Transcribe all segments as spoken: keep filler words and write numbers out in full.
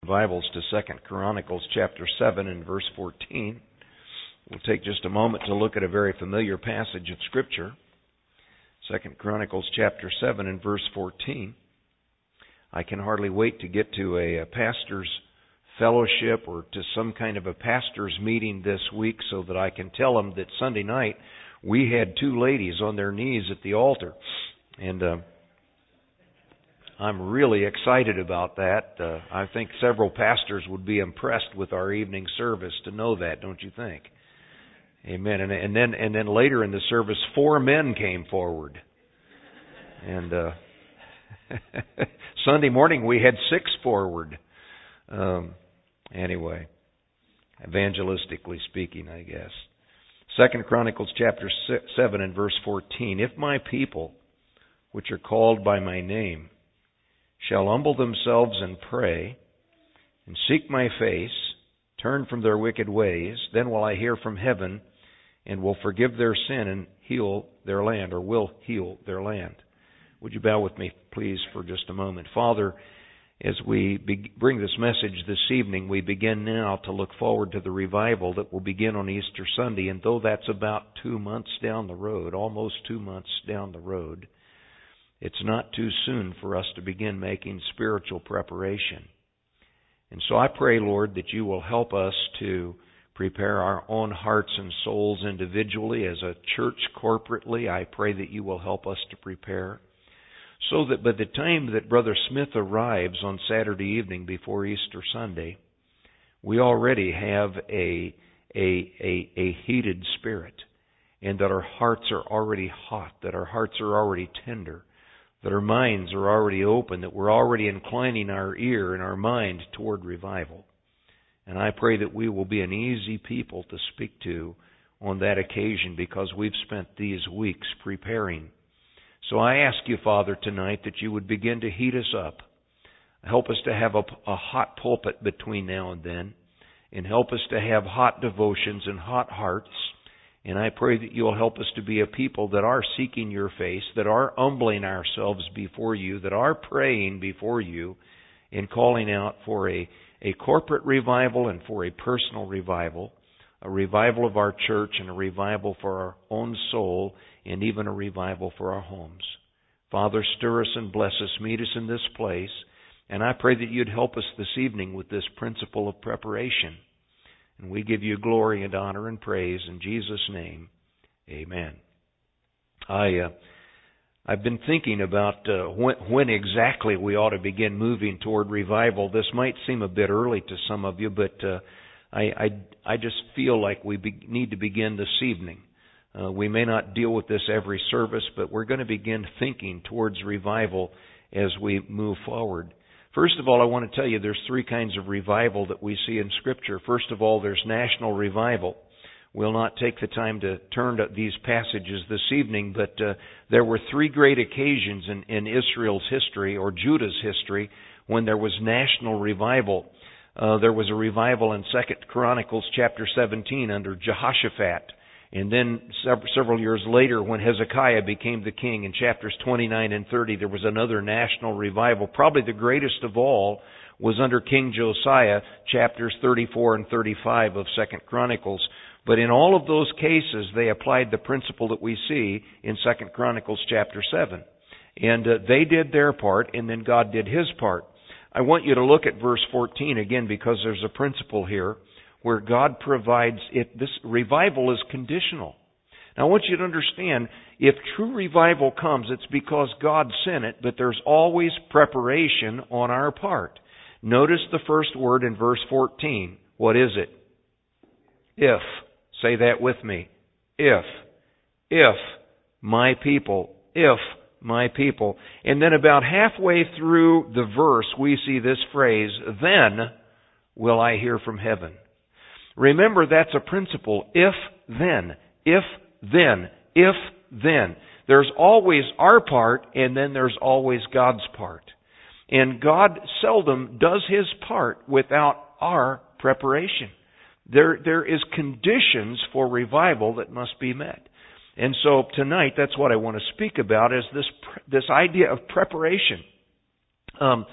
Bibles to Second Chronicles chapter seven and verse fourteen. We'll take just a moment to look at a very familiar passage of Scripture. Second Chronicles chapter seven and verse fourteen. I can hardly wait to get to a, a pastor's fellowship or to some kind of a pastor's meeting this week so that I can tell them that Sunday night we had two ladies on their knees at the altar. And uh, I'm really excited about that. Uh, I think several pastors would be impressed with our evening service to know that, don't you think? Amen. And, and then and then later in the service, four men came forward. And uh, Sunday morning we had six forward. Um, anyway, evangelistically speaking, I guess. Second Chronicles chapter seven and verse fourteen. If my people, which are called by my name, shall humble themselves and pray, and seek my face, turn from their wicked ways, then will I hear from heaven, and will forgive their sin and heal their land, or will heal their land. Would you bow with me, please, for just a moment? Father, as we be- bring this message this evening, we begin now to look forward to the revival that will begin on Easter Sunday, and though that's about two months down the road, almost two months down the road, it's not too soon for us to begin making spiritual preparation. And so I pray, Lord, that you will help us to prepare our own hearts and souls individually, as a church corporately. I pray that you will help us to prepare, so that by the time that Brother Smith arrives on Saturday evening before Easter Sunday, we already have a, a, a, a heated spirit, and that our hearts are already hot, that our hearts are already tender, that our minds are already open, that we're already inclining our ear and our mind toward revival. And I pray that we will be an easy people to speak to on that occasion, because we've spent these weeks preparing. So I ask you, Father, tonight that you would begin to heat us up. Help us to have a, a hot pulpit between now and then, and help us to have hot devotions and hot hearts. And I pray that you'll help us to be a people that are seeking your face, that are humbling ourselves before you, that are praying before you, and calling out for a, a corporate revival and for a personal revival, a revival of our church and a revival for our own soul, and even a revival for our homes. Father, stir us and bless us. Meet us in this place. And I pray that you'd help us this evening with this principle of preparation. And we give you glory and honor and praise in Jesus' name. Amen. I, uh, I've been thinking about uh, when, when exactly we ought to begin moving toward revival. This might seem a bit early to some of you, but uh, I, I, I just feel like we be, need to begin this evening. Uh, we may not deal with this every service, but we're going to begin thinking towards revival as we move forward. First of all, I want to tell you there's three kinds of revival that we see in Scripture. First of all, there's national revival. We'll not take the time to turn to these passages this evening, but uh, there were three great occasions in, in Israel's history, or Judah's history, when there was national revival. Uh, there was a revival in Second Chronicles chapter seventeen under Jehoshaphat. And then several years later, when Hezekiah became the king, in chapters twenty-nine and thirty, there was another national revival. Probably the greatest of all was under King Josiah, chapters thirty-four and thirty-five of Second Chronicles. But in all of those cases, they applied the principle that we see in Second Chronicles chapter seven. And uh, they did their part, and then God did His part. I want you to look at verse fourteen again, because there's a principle here where God provides it. This revival is conditional. Now I want you to understand, if true revival comes, it's because God sent it, but there's always preparation on our part. Notice the first word in verse fourteen. What is it? If. Say that with me. If. If my people. If my people. And then about halfway through the verse, we see this phrase, then will I hear from heaven. Remember, that's a principle. If, then. If, then. If, then. There's always our part, and then there's always God's part. And God seldom does His part without our preparation. There, there is conditions for revival that must be met. And so tonight, that's what I want to speak about, is this, this idea of preparation. Um,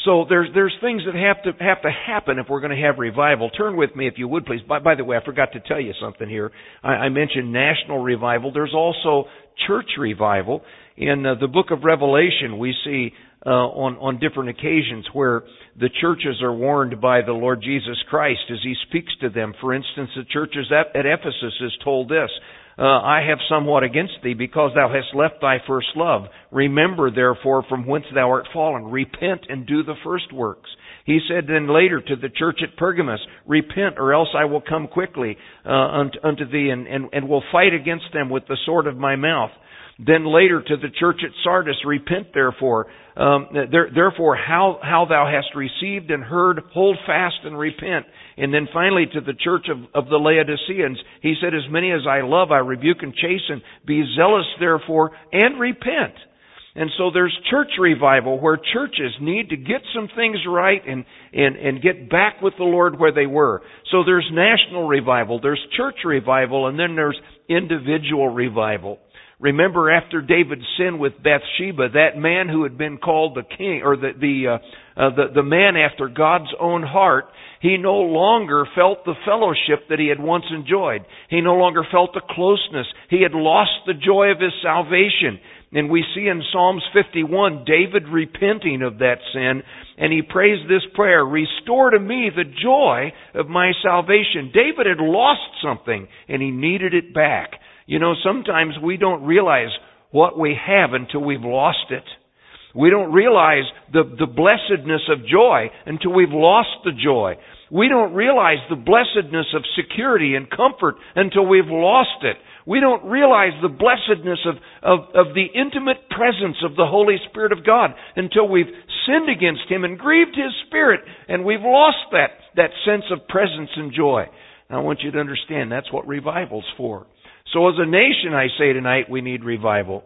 So there's there's things that have to have to happen if we're going to have revival. Turn with me, if you would, please. By, by the way, I forgot to tell you something here. I, I mentioned national revival. There's also church revival. In uh, the book of Revelation, we see uh, on on different occasions where the churches are warned by the Lord Jesus Christ as He speaks to them. For instance, the churches at, at Ephesus is told this. Uh, I have somewhat against thee, because thou hast left thy first love. Remember, therefore, from whence thou art fallen. Repent and do the first works. He said then later to the church at Pergamos, repent, or else I will come quickly uh, unto, unto thee, and, and, and will fight against them with the sword of my mouth. Then later to the church at Sardis, repent therefore. Um, there, therefore, how, how thou hast received and heard, hold fast and repent. And then finally to the church of, of the Laodiceans, he said, as many as I love, I rebuke and chasten. Be zealous therefore and repent. And so there's church revival where churches need to get some things right and, and, and get back with the Lord where they were. So there's national revival, there's church revival, and then there's individual revival. Remember, after David's sin with Bathsheba, that man who had been called the king, or the the, uh, uh, the the man after God's own heart, he no longer felt the fellowship that he had once enjoyed. He no longer felt the closeness. He had lost the joy of his salvation. And we see in Psalms fifty-one, David repenting of that sin, and he prays this prayer, restore to me the joy of my salvation. David had lost something, and he needed it back. You know, sometimes we don't realize what we have until we've lost it. We don't realize the, the blessedness of joy until we've lost the joy. We don't realize the blessedness of security and comfort until we've lost it. We don't realize the blessedness of, of, of the intimate presence of the Holy Spirit of God until we've sinned against Him and grieved His Spirit, and we've lost that, that sense of presence and joy. Now, I want you to understand that's what revival's for. So as a nation, I say tonight, we need revival.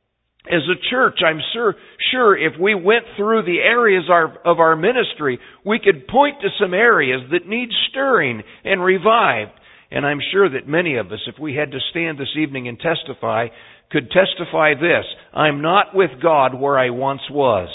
As a church, I'm sure, sure if we went through the areas our, of our ministry, we could point to some areas that need stirring and revived. And I'm sure that many of us, if we had to stand this evening and testify, could testify this: I'm not with God where I once was.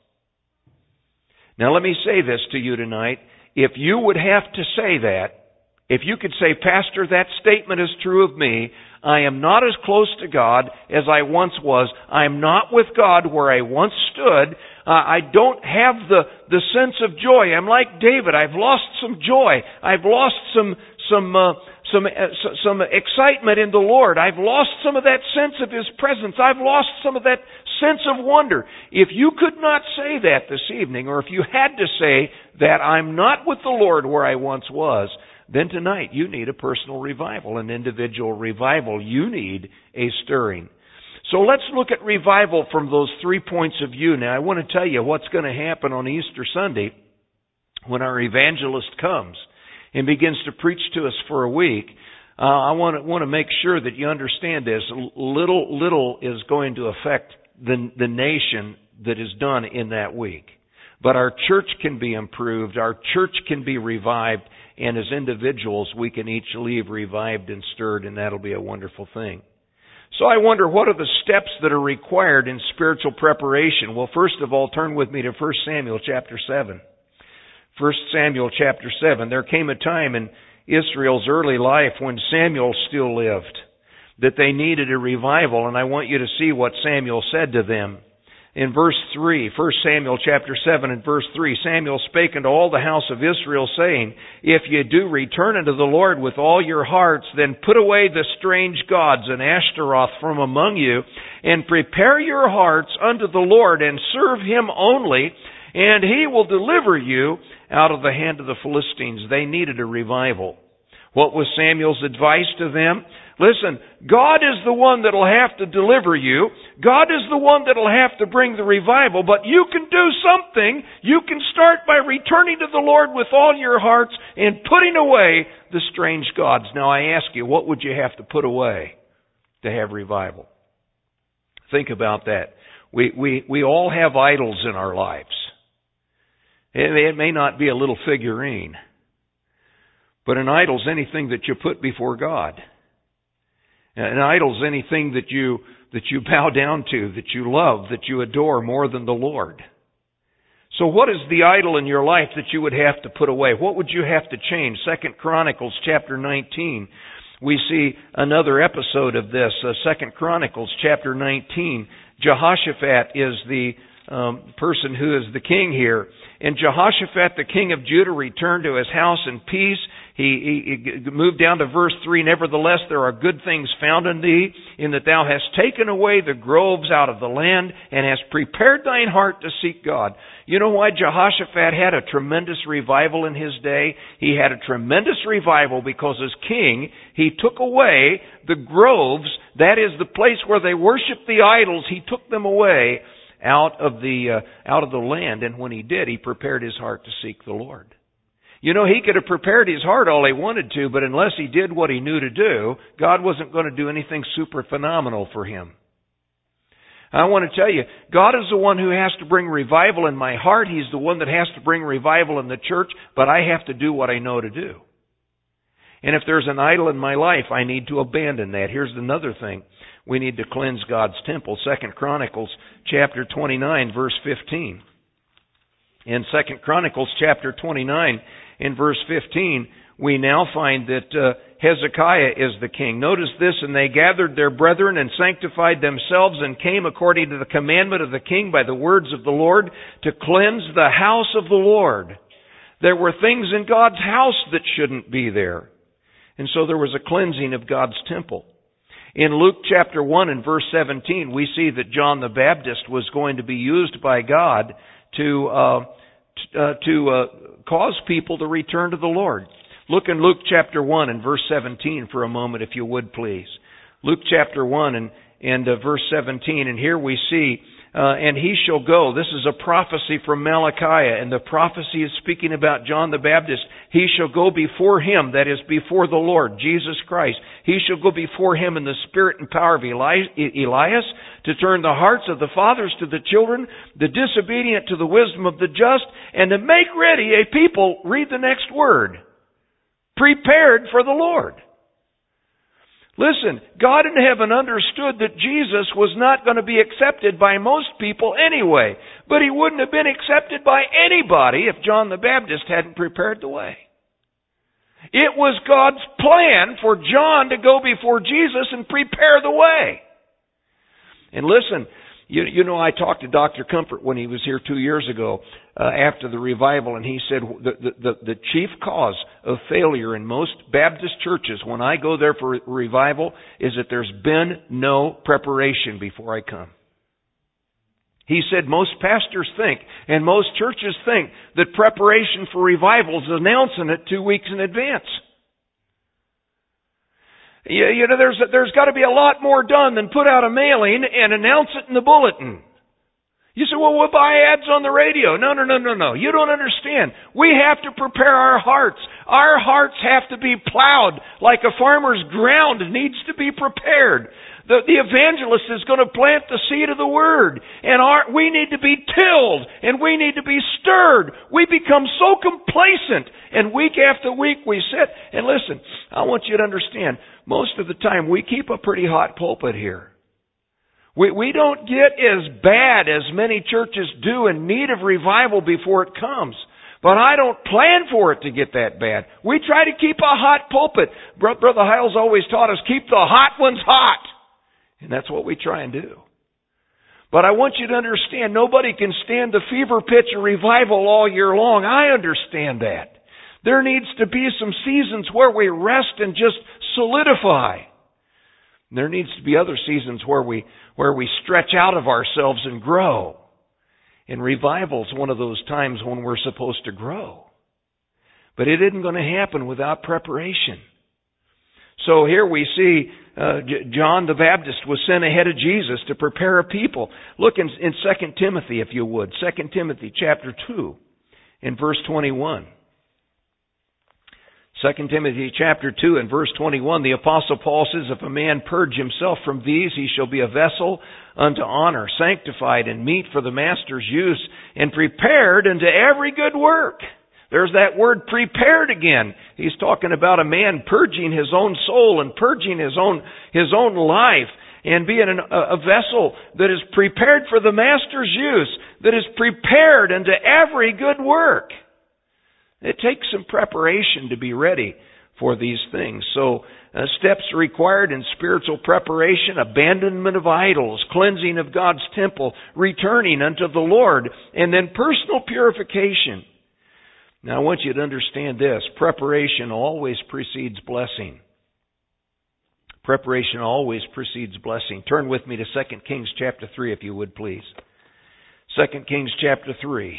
Now let me say this to you tonight. If you would have to say that, if you could say, Pastor, that statement is true of me, I am not as close to God as I once was. I am not with God where I once stood. Uh, I don't have the, the sense of joy. I'm like David. I've lost some joy. I've lost some some uh, some uh, some excitement in the Lord. I've lost some of that sense of His presence. I've lost some of that sense of wonder. If you could not say that this evening, or if you had to say that I'm not with the Lord where I once was, then tonight you need a personal revival, an individual revival. You need a stirring. So let's look at revival from those three points of view. Now, I want to tell you what's going to happen on Easter Sunday when our evangelist comes and begins to preach to us for a week. Uh, I want to, want to make sure that you understand this. Little, little is going to affect the, the nation that is done in that week. But our church can be improved. Our church can be revived. And as individuals, we can each leave revived and stirred, and that'll be a wonderful thing. So I wonder, what are the steps that are required in spiritual preparation? Well, first of all, turn with me to First Samuel chapter seven. First Samuel chapter seven. There came a time in Israel's early life when Samuel still lived, that they needed a revival, and I want you to see what Samuel said to them. In verse three, First Samuel chapter seven and verse three, Samuel spake unto all the house of Israel, saying, If ye do return unto the Lord with all your hearts, then put away the strange gods and Ashtaroth from among you, and prepare your hearts unto the Lord, and serve Him only, and He will deliver you out of the hand of the Philistines. They needed a revival. What was Samuel's advice to them? Listen, God is the one that'll have to deliver you. God is the one that'll have to bring the revival, but you can do something. You can start by returning to the Lord with all your hearts and putting away the strange gods. Now I ask you, what would you have to put away to have revival? Think about that. We, we, we all have idols in our lives. It, it may not be a little figurine, but an idol's anything that you put before God. An idol's anything that you that you bow down to, that you love, that you adore more than the Lord. So what is the idol in your life that you would have to put away? What would you have to change? Second Chronicles chapter nineteen. We see another episode of this. Uh, Second Chronicles chapter nineteen. Jehoshaphat is the um, person who is the king here. And Jehoshaphat, the king of Judah, returned to his house in peace. He, he, he moved down to verse three. Nevertheless, there are good things found in thee, in that thou hast taken away the groves out of the land, and hast prepared thine heart to seek God. You know why Jehoshaphat had a tremendous revival in his day? He had a tremendous revival because as king, he took away the groves, that is the place where they worshiped the idols, he took them away out of the uh, out of the land. And when he did, he prepared his heart to seek the Lord. You know, he could have prepared his heart all he wanted to, but unless he did what he knew to do, God wasn't going to do anything super phenomenal for him. I want to tell you, God is the one who has to bring revival in my heart. He's the one that has to bring revival in the church, but I have to do what I know to do. And if there's an idol in my life, I need to abandon that. Here's another thing. We need to cleanse God's temple. Second Chronicles chapter twenty-nine, verse fifteen. In Second Chronicles chapter twenty-nine, in verse fifteen, we now find that uh, Hezekiah is the king. Notice this, and they gathered their brethren and sanctified themselves and came according to the commandment of the king by the words of the Lord to cleanse the house of the Lord. There were things in God's house that shouldn't be there. And so there was a cleansing of God's temple. In Luke chapter one and verse seventeen, we see that John the Baptist was going to be used by God to uh, t- uh, to uh, cause people to return to the Lord. Look in Luke chapter one and verse seventeen for a moment, if you would, please. Luke chapter one and, and uh, verse seventeen, and here we see, uh, and he shall go. This is a prophecy from Malachi, and the prophecy is speaking about John the Baptist. He shall go before him, that is, before the Lord, Jesus Christ. He shall go before him in the spirit and power of Eli- Elias, to turn the hearts of the fathers to the children, the disobedient to the wisdom of the just, and to make ready a people, read the next word, prepared for the Lord. Listen, God in heaven understood that Jesus was not going to be accepted by most people anyway, but he wouldn't have been accepted by anybody if John the Baptist hadn't prepared the way. It was God's plan for John to go before Jesus and prepare the way. And listen, you, you know, I talked to Doctor Comfort when he was here two years ago uh, after the revival, and he said the, the, the, the chief cause of failure in most Baptist churches when I go there for revival is that there's been no preparation before I come. He said most pastors think, and most churches think, that preparation for revival is announcing it two weeks in advance. You, you know, there's, there's got to be a lot more done than put out a mailing and announce it in the bulletin. You say, well, we'll buy ads on the radio. No, no, no, no, no. You don't understand. We have to prepare our hearts. Our hearts have to be plowed like a farmer's ground needs to be prepared. The, the evangelist is going to plant the seed of the Word. And our, we need to be tilled. And we need to be stirred. We become so complacent. And week after week we sit. And listen, I want you to understand, most of the time we keep a pretty hot pulpit here. We, we don't get as bad as many churches do in need of revival before it comes. But I don't plan for it to get that bad. We try to keep a hot pulpit. Brother Hiles always taught us, keep the hot ones hot. And that's what we try and do. But I want you to understand, nobody can stand the fever pitch of revival all year long. I understand that. There needs to be some seasons where we rest and just solidify. There needs to be other seasons where we where we stretch out of ourselves and grow. And revival is one of those times when we're supposed to grow. But it isn't going to happen without preparation. So here we see uh, J- John the Baptist was sent ahead of Jesus to prepare a people. Look in, in Second Timothy, if you would. Second Timothy chapter two, in verse twenty-one. Second Timothy chapter two and verse twenty-one, the Apostle Paul says, if a man purge himself from these, he shall be a vessel unto honor, sanctified and meet for the master's use, and prepared unto every good work. There's that word prepared again. He's talking about a man purging his own soul and purging his own, his own life. and being an, a, a vessel that is prepared for the Master's use, that is prepared unto every good work. It takes some preparation to be ready for these things. So, uh, steps required in spiritual preparation: abandonment of idols, cleansing of God's temple, returning unto the Lord, and then personal purification. Now I want you to understand this: preparation always precedes blessing. Preparation always precedes blessing. Turn with me to Second Kings chapter three, if you would, please. Second Kings chapter three.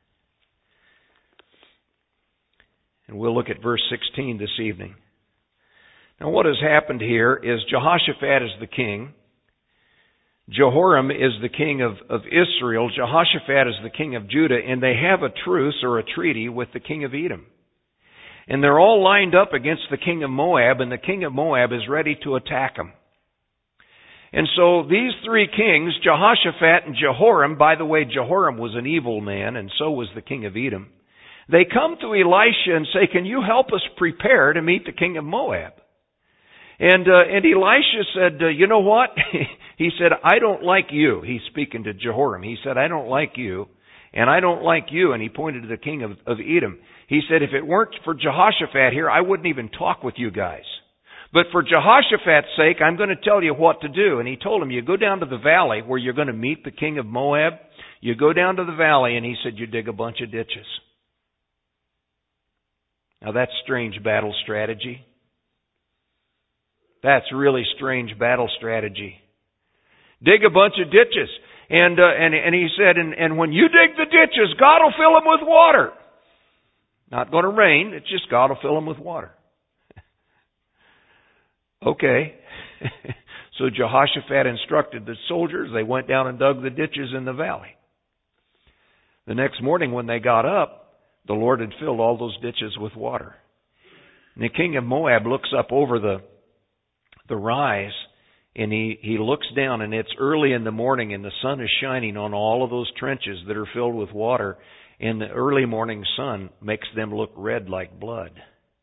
And we'll look at verse sixteen this evening. Now what has happened here is Jehoshaphat is the king. Jehoram is the king of, of Israel. Jehoshaphat is the king of Judah. And they have a truce or a treaty with the king of Edom. And they're all lined up against the king of Moab. And the king of Moab is ready to attack them. And so these three kings, Jehoshaphat and Jehoram — by the way, Jehoram was an evil man, and so was the king of Edom — they come to Elisha and say, "Can you help us prepare to meet the king of Moab?" And uh, and Elisha said, uh, you know what? He said, "I don't like you." He's speaking to Jehoram. He said, "I don't like you, and I don't like you." And he pointed to the king of, of Edom. He said, "If it weren't for Jehoshaphat here, I wouldn't even talk with you guys. But for Jehoshaphat's sake, I'm going to tell you what to do." And he told him, "You go down to the valley where you're going to meet the king of Moab. You go down to the valley," and he said, "you dig a bunch of ditches." Now that's strange battle strategy. That's really strange battle strategy. Dig a bunch of ditches. And uh, and and he said, and, and when you dig the ditches, God will fill them with water. Not going to rain. It's just God will fill them with water. Okay. So Jehoshaphat instructed the soldiers. They went down and dug the ditches in the valley. The next morning when they got up, the Lord had filled all those ditches with water. And the king of Moab looks up over the the rise, and he, he looks down, and it's early in the morning, and the sun is shining on all of those trenches that are filled with water, and the early morning sun makes them look red like blood.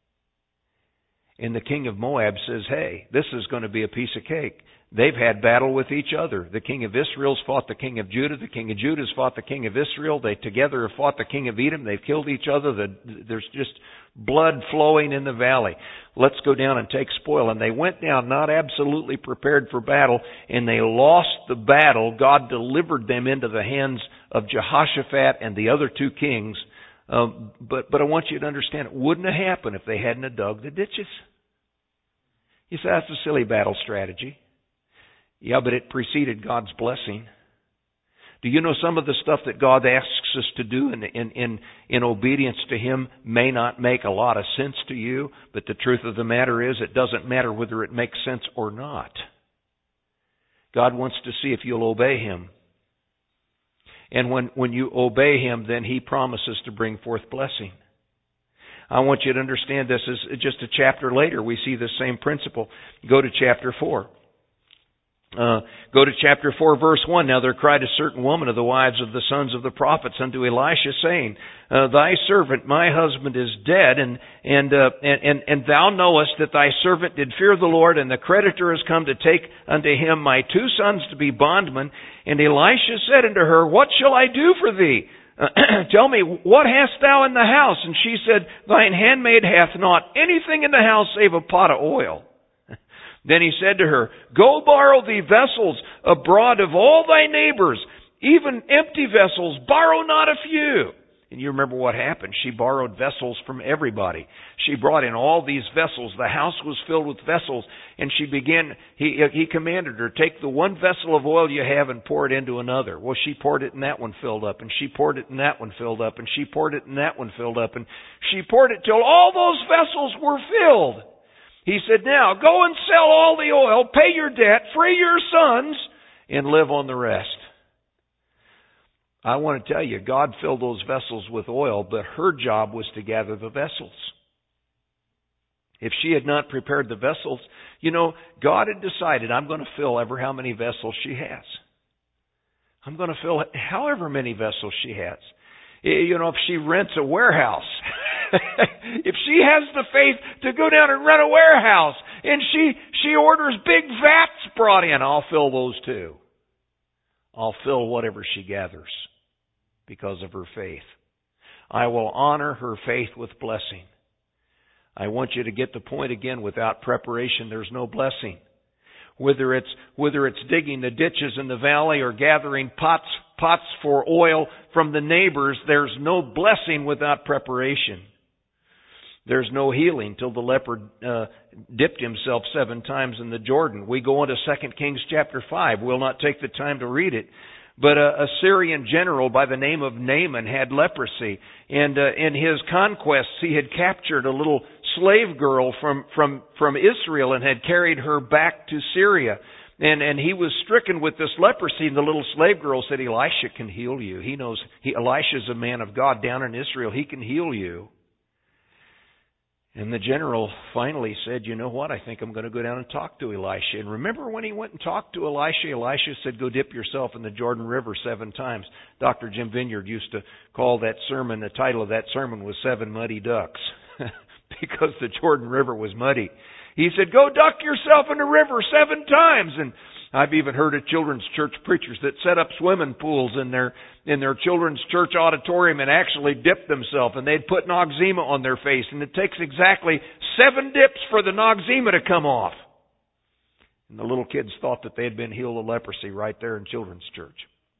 And the king of Moab says, "Hey, this is going to be a piece of cake." They've had battle with each other. The king of Israel's fought the king of Judah. The king of Judah's fought the king of Israel. They together have fought the king of Edom. They've killed each other. The, there's just blood flowing in the valley. Let's go down and take spoil. And they went down not absolutely prepared for battle, and they lost the battle. God delivered them into the hands of Jehoshaphat and the other two kings. Um, but, but I want you to understand, it wouldn't have happened if they hadn't have dug the ditches. You say, that's a silly battle strategy. Yeah, but it preceded God's blessing. Do you know some of the stuff that God asks us to do in, in, in, in obedience to Him may not make a lot of sense to you, but the truth of the matter is it doesn't matter whether it makes sense or not. God wants to see if you'll obey Him. And when, when you obey Him, then He promises to bring forth blessing. I want you to understand this is just a chapter later. We see the same principle. Go to chapter four. Uh, go to chapter four, verse one. "Now there cried a certain woman of the wives of the sons of the prophets unto Elisha, saying, uh, Thy servant, my husband, is dead, and and, uh, and and and thou knowest that thy servant did fear the Lord, and the creditor is come to take unto him my two sons to be bondmen. And Elisha said unto her, What shall I do for thee? Uh, tell me, what hast thou in the house? And she said, Thine handmaid hath not anything in the house save a pot of oil. Then he said to her, Go borrow thee vessels abroad of all thy neighbors, even empty vessels, borrow not a few. And you remember what happened. She borrowed vessels from everybody. She brought in all these vessels. The house was filled with vessels. And she began, he, he commanded her, take the one vessel of oil you have and pour it into another. Well, she poured it and that one filled up. And she poured it and that one filled up. And she poured it and that one filled up. And she poured it till all those vessels were filled. He said, Now go and sell all the oil, pay your debt, free your sons, and live on the rest. I want to tell you, God filled those vessels with oil, but her job was to gather the vessels. If she had not prepared the vessels, you know, God had decided, I'm going to fill ever how many vessels she has. I'm going to fill however many vessels she has. You know, if she rents a warehouse, if she has the faith to go down and rent a warehouse, and she, she orders big vats brought in, I'll fill those too. I'll fill whatever she gathers because of her faith. I will honor her faith with blessing. I want you to get the point again. Without preparation, there's no blessing. Whether it's whether it's digging the ditches in the valley or gathering pots pots for oil from the neighbors, there's no blessing without preparation. There's no healing till the leper uh, dipped himself seven times in the Jordan. We go on to Second Kings chapter five. We'll not take the time to read it. But a, a Syrian general by the name of Naaman had leprosy. And uh, in his conquests, he had captured a little slave girl from, from, from Israel and had carried her back to Syria. And, and he was stricken with this leprosy. And the little slave girl said, Elisha can heal you. He knows, he, Elisha's a man of God down in Israel. He can heal you. And the general finally said, you know what, I think I'm going to go down and talk to Elisha. And remember when he went and talked to Elisha, Elisha said, go dip yourself in the Jordan River seven times. Doctor Jim Vineyard used to call that sermon, the title of that sermon was Seven Muddy Ducks, because the Jordan River was muddy. He said, go duck yourself in the river seven times. And I've even heard of children's church preachers that set up swimming pools in their in their children's church auditorium and actually dip themselves. And they'd put Noxzema on their face. And it takes exactly seven dips for the Noxzema to come off. And the little kids thought that they had been healed of leprosy right there in children's church.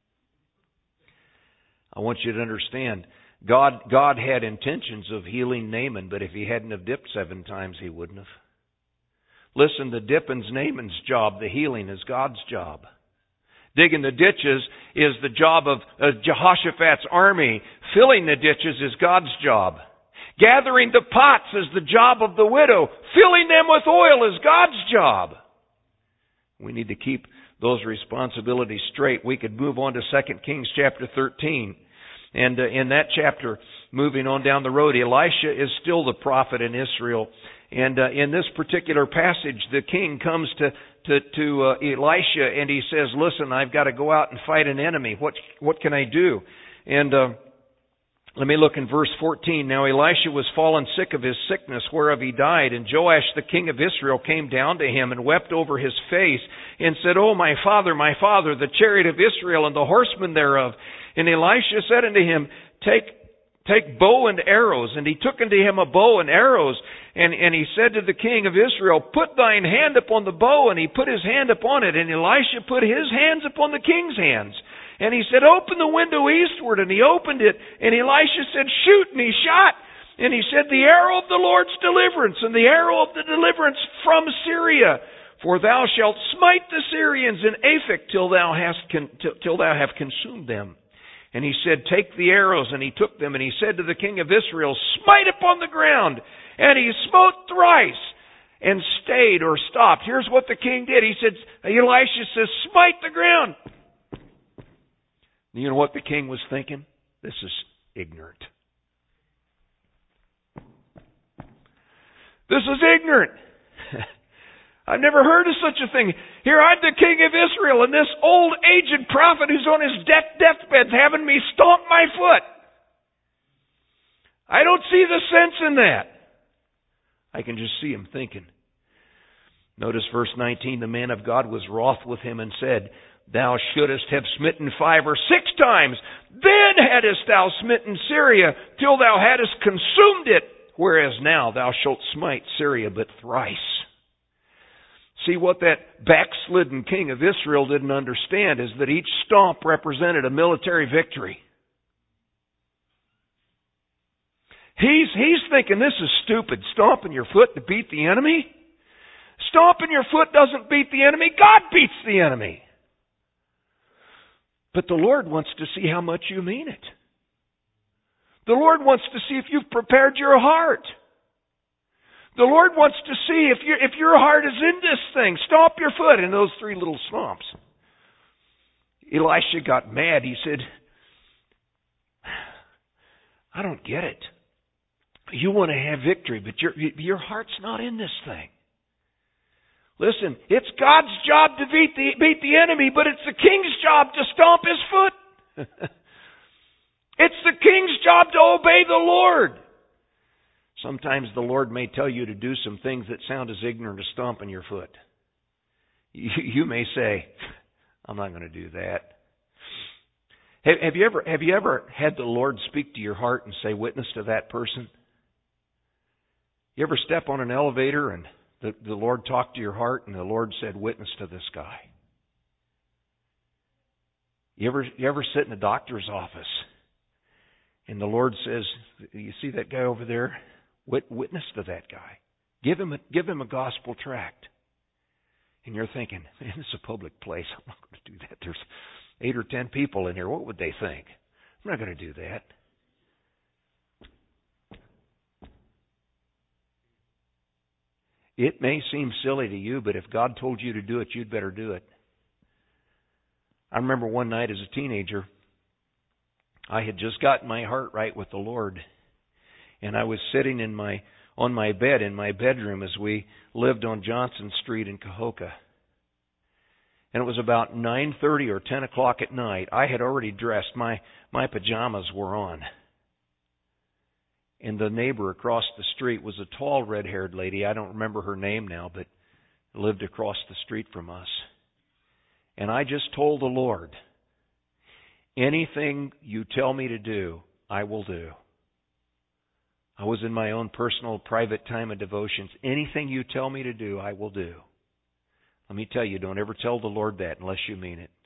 I want you to understand, God, God had intentions of healing Naaman, but if he hadn't have dipped seven times, he wouldn't have. Listen, the dipping's Naaman's job. The healing is God's job. Digging the ditches is the job of uh, Jehoshaphat's army. Filling the ditches is God's job. Gathering the pots is the job of the widow. Filling them with oil is God's job. We need to keep those responsibilities straight. We could move on to Second Kings chapter thirteen. And uh, in that chapter, moving on down the road, Elisha is still the prophet in Israel. And uh, in this particular passage, the king comes to to, to uh, Elisha and he says, listen, I've got to go out and fight an enemy. What what can I do? And uh, let me look in verse fourteen. Now Elisha was fallen sick of his sickness, whereof he died. And Joash the king of Israel came down to him and wept over his face and said, Oh, my father, my father, the chariot of Israel and the horsemen thereof. And Elisha said unto him, Take Take bow and arrows. And he took unto him a bow and arrows. And, and he said to the king of Israel, Put thine hand upon the bow. And he put his hand upon it. And Elisha put his hands upon the king's hands. And he said, Open the window eastward. And he opened it. And Elisha said, Shoot. And he shot. And he said, The arrow of the Lord's deliverance, and the arrow of the deliverance from Syria. For thou shalt smite the Syrians in Aphek till thou hast con- till, till thou have consumed them. And he said, Take the arrows. And he took them. And he said to the king of Israel, Smite upon the ground. And he smote thrice and stayed or stopped. Here's what the king did. He said, Elisha says, Smite the ground. You know what the king was thinking? This is ignorant. This is ignorant. I've never heard of such a thing. Here I'm the king of Israel, and this old aged prophet who's on his death deathbed's having me stomp my foot. I don't see the sense in that. I can just see him thinking. Notice verse nineteen, the man of God was wroth with him and said, Thou shouldest have smitten five or six times, then hadst thou smitten Syria, till thou hadst consumed it, whereas now thou shalt smite Syria but thrice. See, what that backslidden king of Israel didn't understand is that each stomp represented a military victory. He's, he's thinking this is stupid, stomping your foot to beat the enemy. Stomping your foot doesn't beat the enemy. God beats the enemy. But the Lord wants to see how much you mean it. The Lord wants to see if you've prepared your heart. The Lord wants to see if, you, if your heart is in this thing. Stomp your foot in those three little stomps. Elisha got mad. He said, I don't get it. You want to have victory, but your, your heart's not in this thing. Listen, it's God's job to beat the, beat the enemy, but it's the king's job to stomp his foot. It's the king's job to obey the Lord. Sometimes the Lord may tell you to do some things that sound as ignorant as stomping your foot. You, you may say, I'm not going to do that. Have, have you ever have you ever had the Lord speak to your heart and say, witness to that person? You ever step on an elevator and the, the Lord talked to your heart and the Lord said, witness to this guy? You ever you ever sit in a doctor's office and the Lord says, you see that guy over there? Wit, witness to that guy. Give him a, give him a gospel tract. And you're thinking, man, this is a public place. I'm not going to do that. There's eight or ten people in here. What would they think? I'm not going to do that. It may seem silly to you, but if God told you to do it, you'd better do it. I remember one night as a teenager, I had just gotten my heart right with the Lord, and I was sitting in my on my bed in my bedroom as we lived on Johnson Street in Cahokia. And it was about nine thirty or ten o'clock at night. I had already dressed. My, my pajamas were on. And the neighbor across the street was a tall red-haired lady. I don't remember her name now, but lived across the street from us. And I just told the Lord, anything you tell me to do, I will do. I was in my own personal, private time of devotions. Anything you tell me to do, I will do. Let me tell you, don't ever tell the Lord that unless you mean it.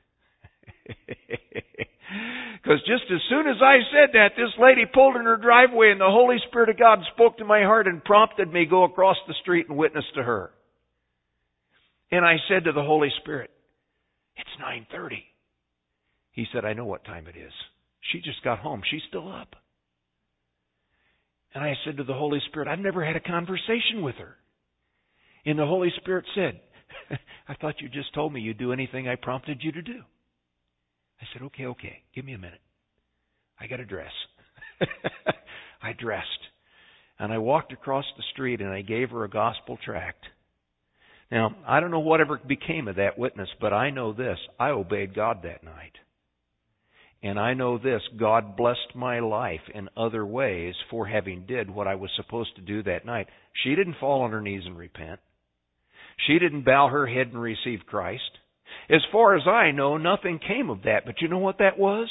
Because just as soon as I said that, this lady pulled in her driveway and the Holy Spirit of God spoke to my heart and prompted me to go across the street and witness to her. And I said to the Holy Spirit, it's nine thirty. He said, I know what time it is. She just got home. She's still up. And I said to the Holy Spirit, I've never had a conversation with her. And the Holy Spirit said, I thought you just told me you'd do anything I prompted you to do. I said, okay, okay, give me a minute. I got to dress. I dressed. And I walked across the street and I gave her a gospel tract. Now, I don't know whatever became of that witness, but I know this. I obeyed God that night. And I know this, God blessed my life in other ways for having did what I was supposed to do that night. She didn't fall on her knees and repent. She didn't bow her head and receive Christ. As far as I know, nothing came of that. But you know what that was?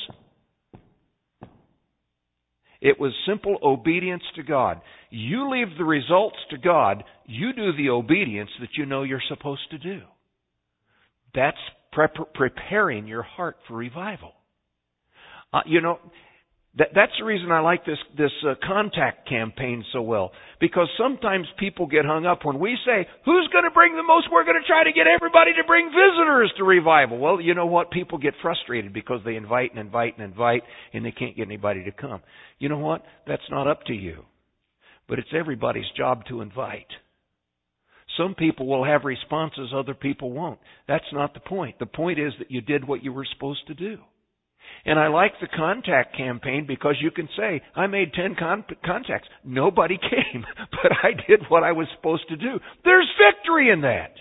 It was simple obedience to God. You leave the results to God. You do the obedience that you know you're supposed to do. That's pre- preparing your heart for revival. Uh, you know, that, that's the reason I like this this uh, contact campaign so well. Because sometimes people get hung up when we say, who's going to bring the most? We're going to try to get everybody to bring visitors to revival. Well, you know what? People get frustrated because they invite and invite and invite and they can't get anybody to come. You know what? That's not up to you. But it's everybody's job to invite. Some people will have responses, other people won't. That's not the point. The point is that you did what you were supposed to do. And I like the contact campaign because you can say, I made ten con- contacts. Nobody came, but I did what I was supposed to do. There's victory in that.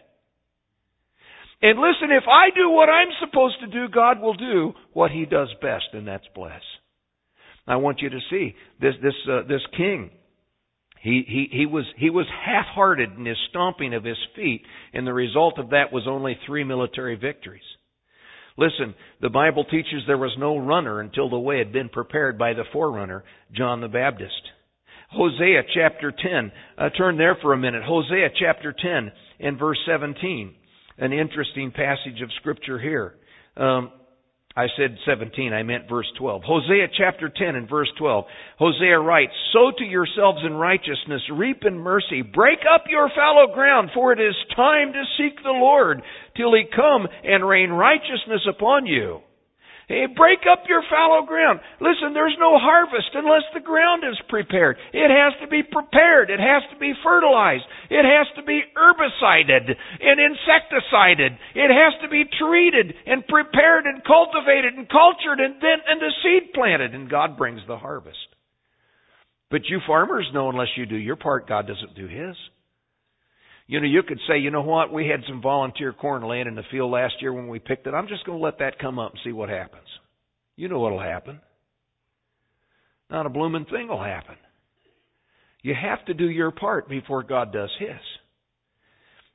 And listen, if I do what I'm supposed to do, God will do what He does best, and that's bless. I want you to see this this uh, this king. He he he was he was half-hearted in his stomping of his feet, and the result of that was only three military victories. Listen, the Bible teaches there was no runner until the way had been prepared by the forerunner, John the Baptist. Hosea chapter ten. Uh, turn there for a minute. Hosea chapter ten and verse seventeen. An interesting passage of Scripture here. Um, I said seventeen, I meant verse twelve. Hosea chapter ten and verse twelve. Hosea writes, sow to yourselves in righteousness, reap in mercy, break up your fallow ground, for it is time to seek the Lord, till He come and rain righteousness upon you. Hey, break up your fallow ground. Listen, there's no harvest unless the ground is prepared. It has to be prepared. It has to be fertilized. It has to be herbicided and insecticided. It has to be treated and prepared and cultivated and cultured and then and the seed planted, and God brings the harvest. But you farmers know unless you do your part, God doesn't do His. You know, you could say, you know what, we had some volunteer corn laying in the field last year when we picked it. I'm just going to let that come up and see what happens. You know what will happen. Not a blooming thing will happen. You have to do your part before God does His.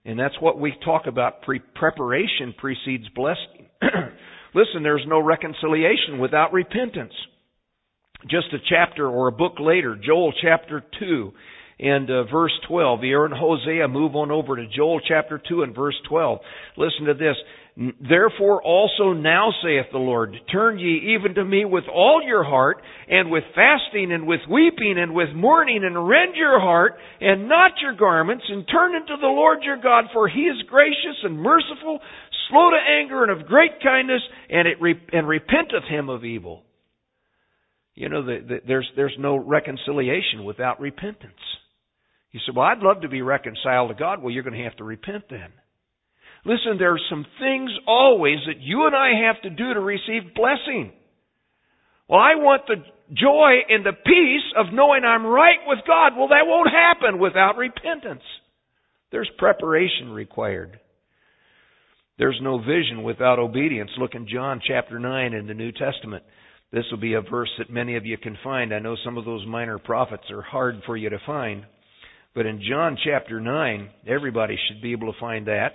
And that's what we talk about. Pre- preparation precedes blessing. Listen, there's no reconciliation without repentance. Just a chapter or a book later, Joel chapter two and uh, verse twelve. You're in Hosea, move on over to Joel chapter two and verse twelve. Listen to this. Therefore also now saith the Lord, turn ye even to me with all your heart, and with fasting, and with weeping, and with mourning, and rend your heart, and not your garments, and turn unto the Lord your God, for He is gracious and merciful, slow to anger, and of great kindness, and it re- and repenteth him of evil. You know, the, the, there's there's no reconciliation without repentance. You say, well, I'd love to be reconciled to God. Well, you're going to have to repent then. Listen, there are some things always that you and I have to do to receive blessing. Well, I want the joy and the peace of knowing I'm right with God. Well, that won't happen without repentance. There's preparation required. There's no vision without obedience. Look in John chapter nine in the New Testament. This will be a verse that many of you can find. I know some of those minor prophets are hard for you to find. But in John chapter nine, everybody should be able to find that.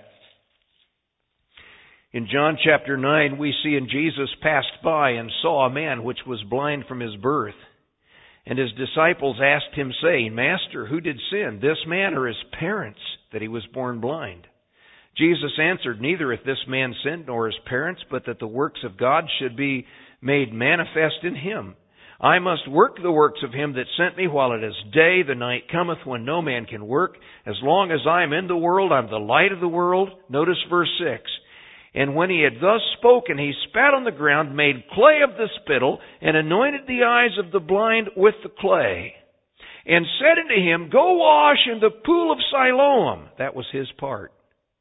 In John chapter nine, we see, and Jesus passed by and saw a man which was blind from his birth. And his disciples asked him, saying, Master, who did sin, this man or his parents, that he was born blind? Jesus answered, Neither hath this man sinned nor his parents, but that the works of God should be made manifest in him. I must work the works of him that sent me while it is day. The night cometh when no man can work. As long as I am in the world, I'm the light of the world. Notice verse six. And when he had thus spoken, he spat on the ground, made clay of the spittle, and anointed the eyes of the blind with the clay, and said unto him, Go wash in the pool of Siloam. That was his part.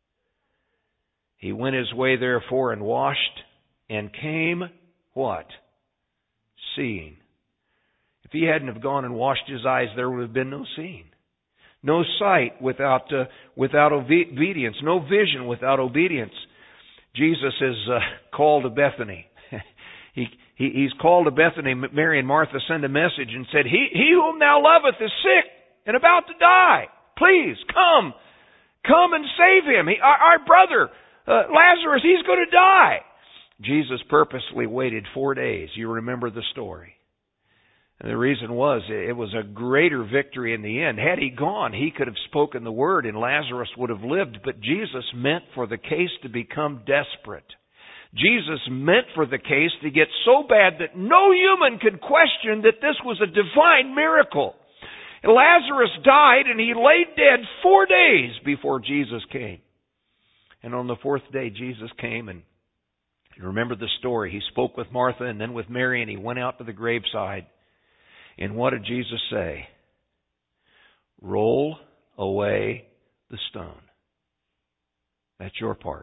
He went his way therefore and washed, and came, what? Seeing. If he hadn't have gone and washed his eyes, there would have been no seeing. No sight without uh, without obedience. No vision without obedience. Jesus is uh, called to Bethany. he, he He's called to Bethany. Mary and Martha send a message and said, He, he whom thou loveth is sick and about to die. Please, come. Come and save him. He, our, our brother, uh, Lazarus, he's going to die. Jesus purposely waited four days. You remember the story. And the reason was, it was a greater victory in the end. Had he gone, he could have spoken the word and Lazarus would have lived. But Jesus meant for the case to become desperate. Jesus meant for the case to get so bad that no human could question that this was a divine miracle. And Lazarus died and he lay dead four days before Jesus came. And on the fourth day, Jesus came, and you remember the story. He spoke with Martha and then with Mary, and he went out to the graveside. And what did Jesus say? Roll away the stone. That's your part.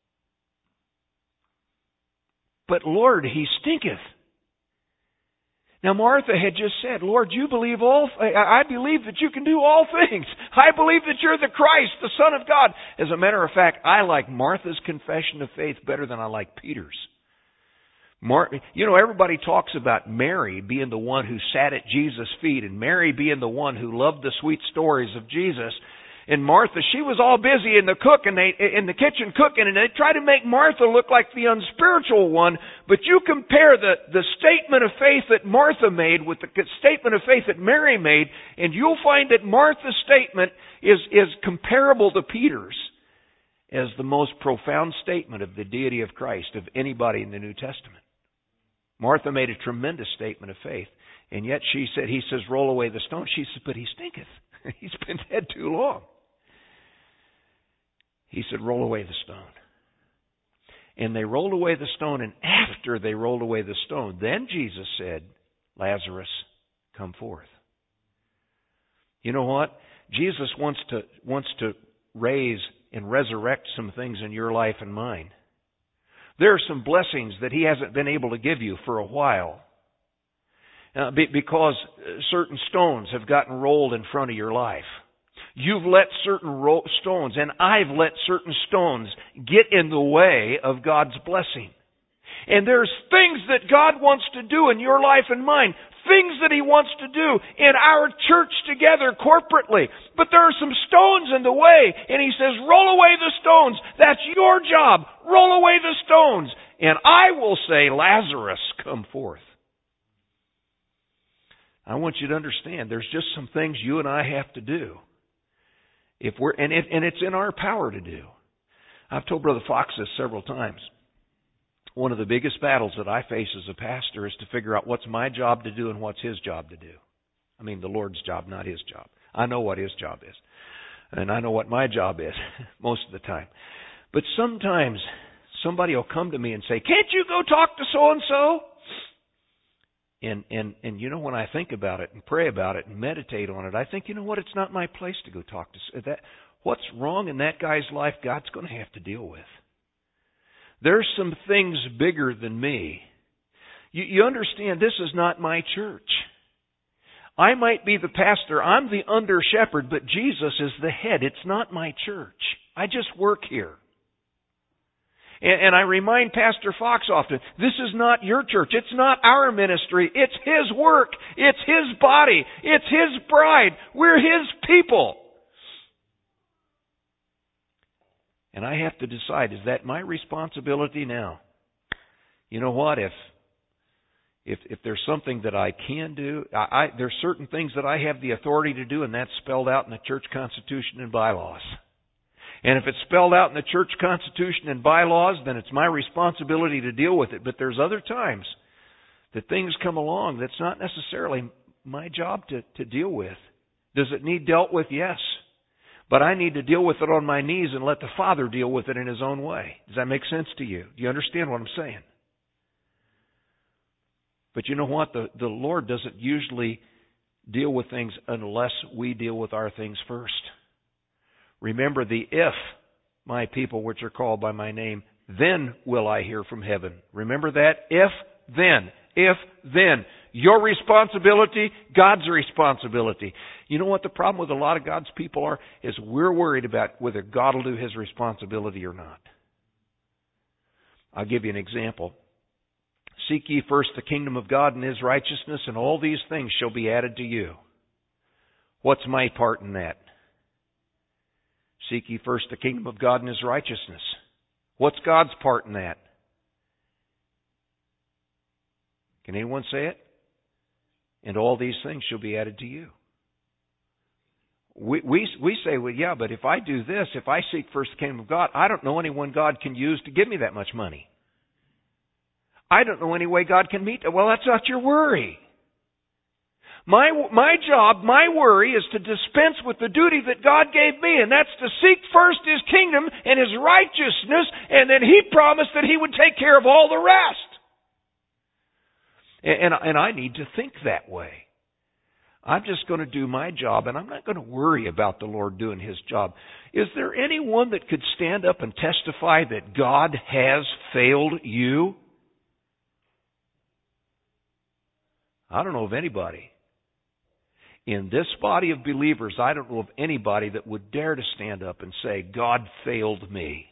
But Lord, he stinketh. Now Martha had just said, Lord, you believe all, I believe that you can do all things. I believe that you're the Christ, the Son of God. As a matter of fact, I like Martha's confession of faith better than I like Peter's. Mar- you know, everybody talks about Mary being the one who sat at Jesus' feet and Mary being the one who loved the sweet stories of Jesus. And Martha, she was all busy in the cook and they in the kitchen cooking, and they try to make Martha look like the unspiritual one. But you compare the, the statement of faith that Martha made with the statement of faith that Mary made, and you'll find that Martha's statement is, is comparable to Peter's as the most profound statement of the deity of Christ of anybody in the New Testament. Martha made a tremendous statement of faith, and yet she said, he says, roll away the stone. She said, but he stinketh. He's been dead too long. He said, roll away the stone. And they rolled away the stone, and after they rolled away the stone, then Jesus said, Lazarus, come forth. You know what? Jesus wants to wants to raise and resurrect some things in your life and mine. There are some blessings that he hasn't been able to give you for a while. Uh, be, because certain stones have gotten rolled in front of your life. You've let certain ro- stones, and I've let certain stones get in the way of God's blessing. And there's things that God wants to do in your life and mine. Things that He wants to do in our church together corporately. But there are some stones in the way. And He says, roll away the stones. That's your job. Roll away the stones. And I will say, Lazarus, come forth. I want you to understand, there's just some things you and I have to do. If we're and it, and it's in our power to do. I've told Brother Fox this several times. One of the biggest battles that I face as a pastor is to figure out what's my job to do and what's His job to do. I mean, the Lord's job, not His job. I know what His job is. And I know what my job is most of the time. But sometimes somebody will come to me and say, can't you go talk to so-and-so? And, and, and you know, when I think about it and pray about it and meditate on it, I think, you know what, it's not my place to go talk to that. What's wrong in that guy's life, God's going to have to deal with. There's some things bigger than me. You, you understand, this is not my church. I might be the pastor. I'm the under shepherd, but Jesus is the head. It's not my church. I just work here. And, and I remind Pastor Fox often, this is not your church. It's not our ministry. It's His work. It's His body. It's His bride. We're His people. And I have to decide, is that my responsibility now? You know what? If if if there's something that I can do, I, I there's certain things that I have the authority to do, and that's spelled out in the church constitution and bylaws. And if it's spelled out in the church constitution and bylaws, then it's my responsibility to deal with it. But there's other times that things come along that's not necessarily my job to, to deal with. Does it need dealt with? Yes. But I need to deal with it on my knees and let the Father deal with it in His own way. Does that make sense to you? Do you understand what I'm saying? But you know what? The, the Lord doesn't usually deal with things unless we deal with our things first. Remember the if, my people which are called by my name, then will I hear from heaven. Remember that? If, then. If, then. Your responsibility, God's responsibility. You know what the problem with a lot of God's people are? Is we're worried about whether God will do His responsibility or not. I'll give you an example. Seek ye first the kingdom of God and His righteousness, and all these things shall be added to you. What's my part in that? Seek ye first the kingdom of God and His righteousness. What's God's part in that? Can anyone say it? And all these things shall be added to you. We, we, we say, well, yeah, but if I do this, if I seek first the kingdom of God, I don't know anyone God can use to give me that much money. I don't know any way God can meet that. Well, that's not your worry. My, my job, my worry is to dispense with the duty that God gave me, and that's to seek first His kingdom and His righteousness, and then He promised that He would take care of all the rest. And, and, and I need to think that way. I'm just going to do my job, and I'm not going to worry about the Lord doing His job. Is there anyone that could stand up and testify that God has failed you? I don't know of anybody. In this body of believers, I don't know of anybody that would dare to stand up and say, God failed me.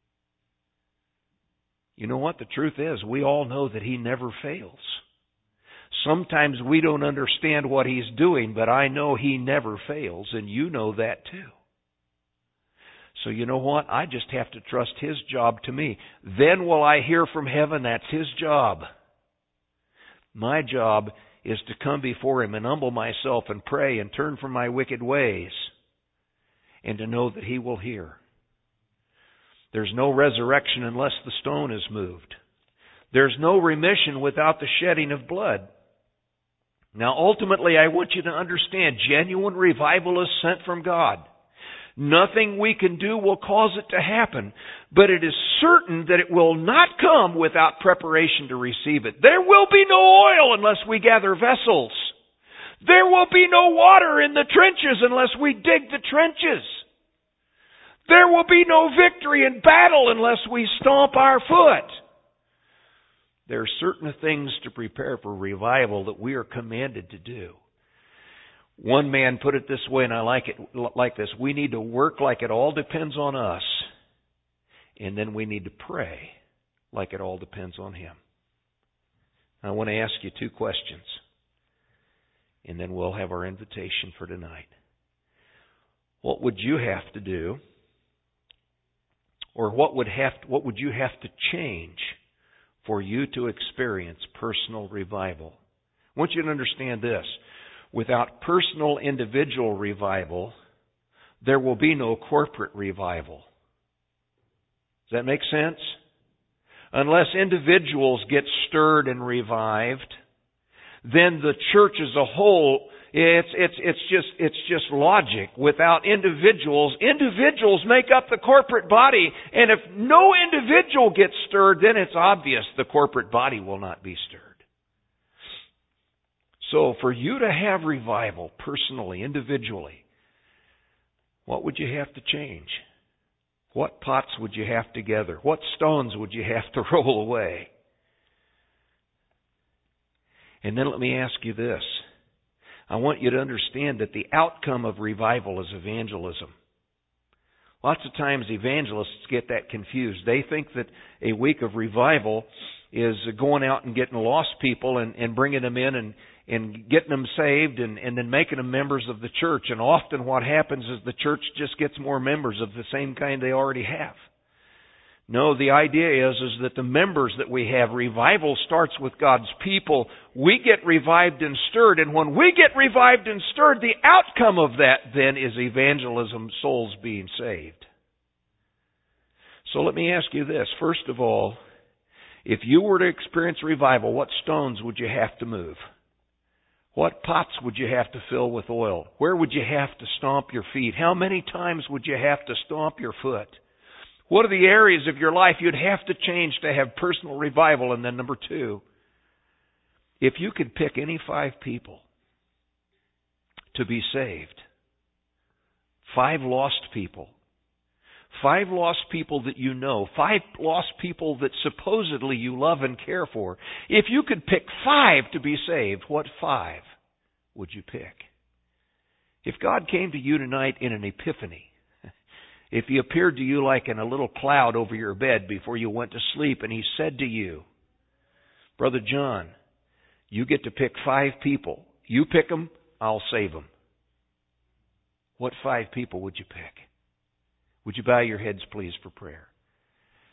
You know what? The truth is, we all know that He never fails. Sometimes we don't understand what He's doing, but I know He never fails, and you know that too. So you know what? I just have to trust His job to me. Then will I hear from heaven? That's His job. My job is to come before Him and humble myself and pray and turn from my wicked ways and to know that He will hear. There's no resurrection unless the stone is moved. There's no remission without the shedding of blood. Now, ultimately, I want you to understand, genuine revival is sent from God. Nothing we can do will cause it to happen, but it is certain that it will not come without preparation to receive it. There will be no oil unless we gather vessels. There will be no water in the trenches unless we dig the trenches. There will be no victory in battle unless we stomp our foot. There are certain things to prepare for revival that we are commanded to do. One man put it this way, and I like it like this. We need to work like it all depends on us, and then we need to pray like it all depends on Him. I want to ask you two questions, and then we'll have our invitation for tonight. What would you have to do, or what would have to, what would you have to change for you to experience personal revival? I want you to understand this. Without personal individual revival, there will be no corporate revival. Does that make sense? Unless individuals get stirred and revived, then the church as a whole, it's it's it's just it's just logic. Without individuals, individuals make up the corporate body, and if no individual gets stirred, then it's obvious the corporate body will not be stirred. So for you to have revival personally, individually, what would you have to change? What pots would you have to gather? What stones would you have to roll away? And then let me ask you this. I want you to understand that the outcome of revival is evangelism. Lots of times evangelists get that confused. They think that a week of revival is going out and getting lost people and, and bringing them in and, and getting them saved and, and then making them members of the church. And often what happens is the church just gets more members of the same kind they already have. No, the idea is, is that the members that we have, revival starts with God's people. We get revived and stirred. And when we get revived and stirred, the outcome of that then is evangelism, souls being saved. So let me ask you this. First of all, if you were to experience revival, what stones would you have to move? What pots would you have to fill with oil? Where would you have to stomp your feet? How many times would you have to stomp your foot? What are the areas of your life you'd have to change to have personal revival? And then number two, if you could pick any five people to be saved, five lost people, five lost people that you know, five lost people that supposedly you love and care for, if you could pick five to be saved, what five would you pick? If God came to you tonight in an epiphany, if He appeared to you like in a little cloud over your bed before you went to sleep, and He said to you, Brother John, you get to pick five people. You pick them, I'll save them. What five people would you pick? Would you bow your heads, please, for prayer?